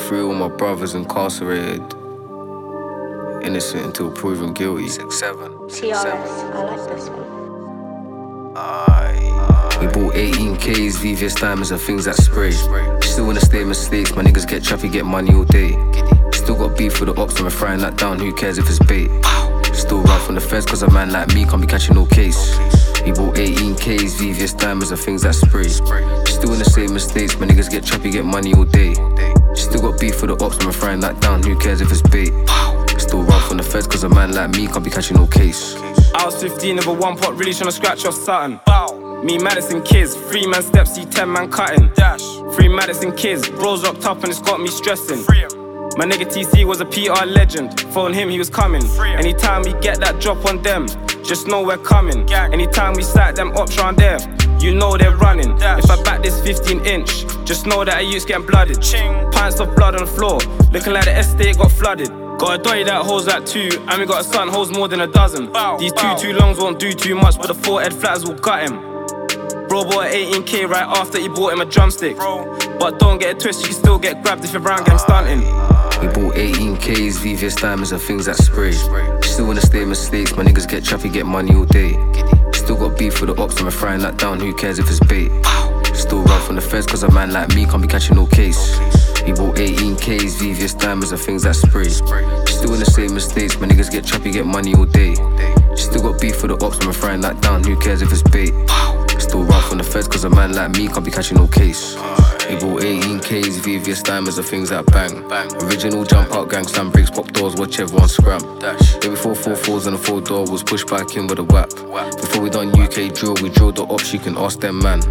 free all my brothers incarcerated. Innocent until proven guilty. 6-7. TRS, I like this one. We bought 18 Ks, VVS diamonds and things that spray. Still in the state mistakes, my niggas get trappy, get money all day. Still got beef with the ops and we're frying that down, who cares if it's bait? Still run from the feds cause a man like me can't be catching no case. We bought 18 Ks, VVS diamonds and things that spray. Still in the same mistakes, my niggas get trappy, get money all day. Still got beef with the ops and we're frying that down, who cares if it's bait? Still run from the feds cause a man like me can't be catching no case. I was 15 of a one pot, really tryna scratch off something. Me, Madison kids, 3 man steps, see 10 man cutting. 3 Madison kids, bros locked up and it's got me stressing. My nigga TC was a PR legend, phone him, he was coming. Anytime we get that drop on them, just know we're coming. Anytime we sat them ops round there, you know they're running. If I back this 15-inch, just know that a youth's getting blooded. Pints of blood on the floor, looking like the estate got flooded. Got a doy that holds like 2, and we got a son holds more than a dozen. These 2 longs won't do too much, but the 4 head flatters will gut him. Bro bought 18K right after he bought him a drumstick. But don't get it twisted, you can still get grabbed if you're round gang stunting. We bought 18 Ks, VVS diamonds and things that spray. Still in the state mistakes, my niggas get trappy, get money all day. Still got beef with the ops and we're frying that down, who cares if it's bait? Still run from the feds cause a man like me can't be catching no case. We bought 18 Ks, VVS diamonds and things that spray. Still in the same mistakes, my niggas get trappy, get money all day. Still got beef with the ops and we're frying that down, who cares if it's bait? Still run from the feds cause a man like me can't be catching no case. We bought 18 Ks, VVS diamonds and things that bang. Original jump out gang, slam bricks, pop doors, watch everyone scram. Day before 4-4s and the 4-door was pushed back in with a whap. Before we done UK drill, we drilled the ops, you can ask them man.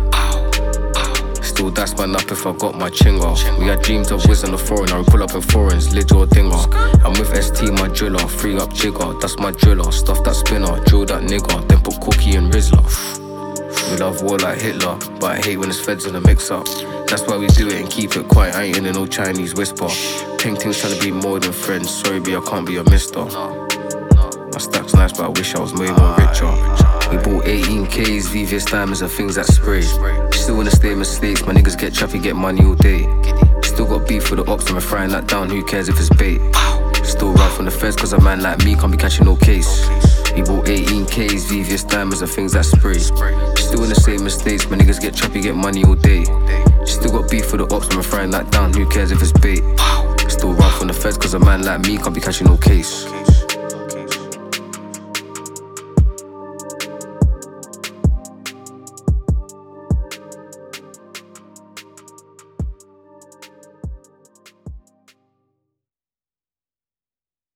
Still that's man up if I got my chinga. We had dreams of whiz on the foreign, I would pull up in foreigns, lid or dinger. I'm with ST, my driller, free up jigger, that's my driller. Stuff that spinner, drill that nigga, then put Cookie and Rizzler. We love war like Hitler, but I hate when it's feds in the mix-up. That's why we do it and keep it quiet, I ain't in no Chinese whisper. Ting Ting's trying to be more than friends, sorry B, I can't be a mister. My stack's nice, but I wish I was way more richer. We bought 18 Ks, VVS diamonds and things that spray. Still in the state mistakes, my niggas get trappy, get money all day. Still got beef with the ops and we're frying that down, who cares if it's bait? Still run from the feds cause a man like me can't be catching no case. We bought 18 Ks, VVS diamonds and things that spray. Still in the same mistakes, my niggas get trappy, get money all day. Still got beef with the ops and we're frying that down, who cares if it's bait? Still run from the feds cause a man like me can't be catching no case.